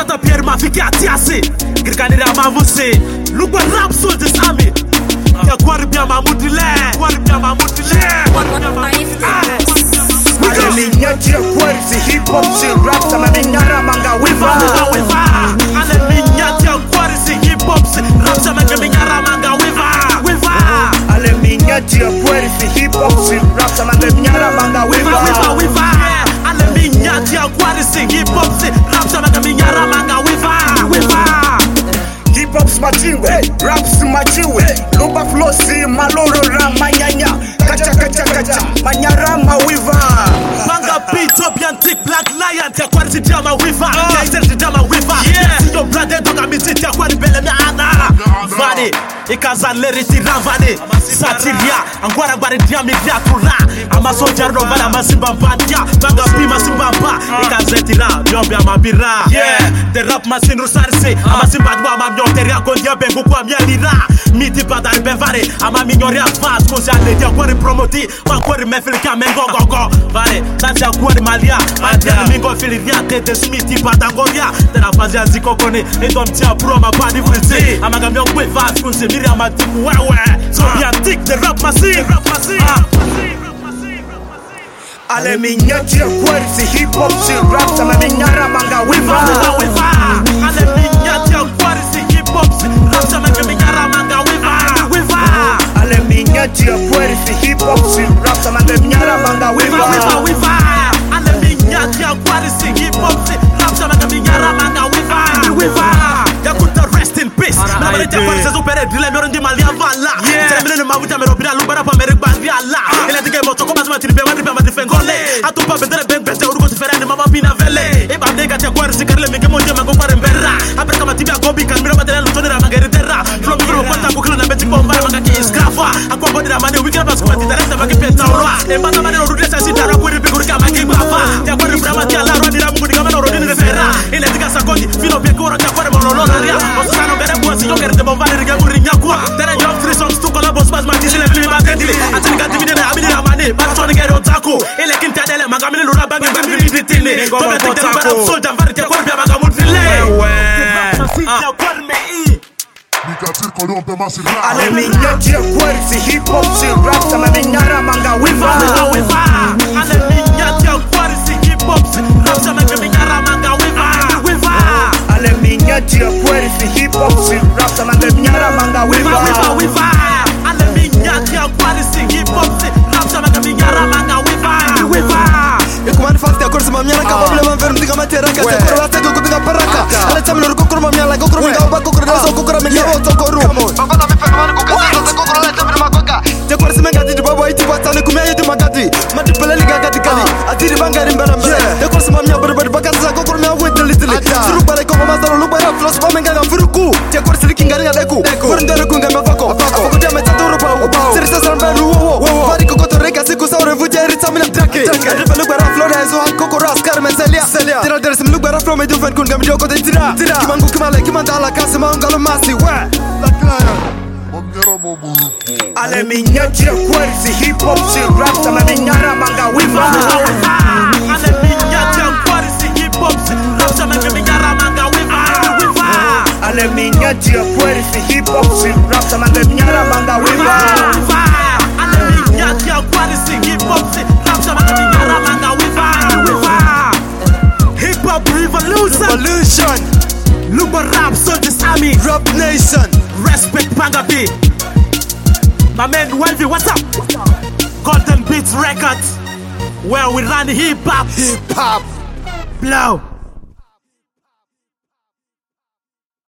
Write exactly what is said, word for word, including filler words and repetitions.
Tata Pierre ma fiki atiasi Girkanira ma vusi Lugwa rap soldiers army Ya kwari bia mamudile Kwari bia mamudile Ale minyati ya kwari si hip hop si rap sama minyara manga wiva Ale minyati ya kwari si hip hop si rap sama minyara manga wiva Ale minyati ya kwari si hip hop si rap sama minyara manga wiva Ale minyati ya kwari si hip hop si rap sama minyara manga wiva Hip hop smachiwe, rap smachiwe Luba flow si maloro ramanyanya Kacha kacha kacha, manyara mawiva Manga beat up yantik black lion Tia kwari si jama wiva Tia iser si jama wiva Sido blade doga misi tia kwari bele me ana Vani, ikaza leri si ramvani Satiria, angwara gwari dia mi dia kura Ama soja rovana ama simba badia Manga pima simba ba Ikaze tira, nyombi ama bira Yeah, the rap masin rusarisi Ama simba dwa ama mnyonteria kondia bengu kwa mielira Miti badari bevare Ama minyoria fast Konsi aledia kwari promoti Makwari mefilika mengo gogo Vare, tansi ya kwari malia Adiani mingo filiria Tete smiti badangoria Tena fazi ya ziko kone Edo mtia bro mabadi fulzi Ama gamyo kwe fast Konsi miri ama tiku wewe So yantik the rap masin Ale minyati ya kwari si hip hop si rap sama minyara manga wiva Ale minyati ya kwari si hip hop si rap sama minyara manga wiva Ale minyati ya kwari si hip hop si rap sama minyara manga wiva Ale minyati ya kwari si hip hop si rap sama minyara manga wiva Yakuta rest in peace Na marita kwari se supere drile mero ndi malia vala Teremile ni mavuta mero bina lubara pa merik bandi ala Ile tige moto koma zima tiripe wadripe ma difengole Atupa bendere beng bete urugo tifere ni mama bina vele Eba mdega tia kwari si karile minge monje mango kwari mbera Apreka matibia gobi kan mira matele lutoni ra mangeri terra Flow mikro kwanta kukila na beti kwa mbara manga ki iskrafa Akwa bodi na mane wikina basi kwa titaresta maki peta urwa Embata mane urudile sa sitara kwiri pigurika maki bafa Tia kwari brama tia la rwa nira mungu ni kama na urudini refera Ile tika sakoti fino pekura tia kwari mololona ria Osukano bere buwa si yongere te bombari rige muri nyakua Tena young three songs tu kola boss bas matisi le vili magedili Atini gati videne abini na mane Batoni gere otaku Ile kinti adele magamili lura bangi mbari vili ditini Kome tikte nubara soldier mvari tia kwari pia magamutrile Tia kwari me i Ale minyati ya kwari si hip hop si rap sama minyara manga wiva Ale minyati ya kwari si hip hop si rap sama minyara manga wiva Ale minyati ya kwari si hip hop si rap sama minyara manga wiva Ale minyati ya kwari si hip hop si rap sama minyara manga wiva Ikumani fast ya kursi mamia Naka babule manveru mdiga matera Kase kura wate kuku diga paraka Ale chamilo rukukuru mamia La kukuru minga uba kukuru Nasa kukura minga oto koru Babana mifeka mani kukasi Nasa kukuru la chamilo makoka Tia kursi menga didi babo iti watani kumia yidi magadi Mati pele liga gadi kali Atiri bangari mbera mbera Tia kursi mamia bari bari bakasi Sa kukuru mea wete litili Suru bare koko mazaro lubara Floss pa menga nga firuku Tia kursi liki ngari nga leku Kurindere kunga mefako Afako tia metaduru pao Sirisa sanberu wo Bari kukoto reka siku sa urevuja Eritsa mina drake Rife lugara flora Zo han kokoro askar men selia Tira deres mi lugara flow me dufen kun gami joko de tira Kimangu kimale kimandala kasi maungalo masi we Ale minyati ya kwari si hip hop si rap sama minyara manga wiva Ale minyati ya kwari si hip hop si rap sama minyara manga wiva Ale minyati ya kwari si hip hop si rap sama minyara manga wiva Ale minyati ya kwari si hip hop si rap sama minyara manga wiva Hip hop revolution Revolution Luba rap soldiers army Rap nation Respect Pangabi My man Welvy, what's up? Golden Beats Records Where we run hip hop Hip hop Blow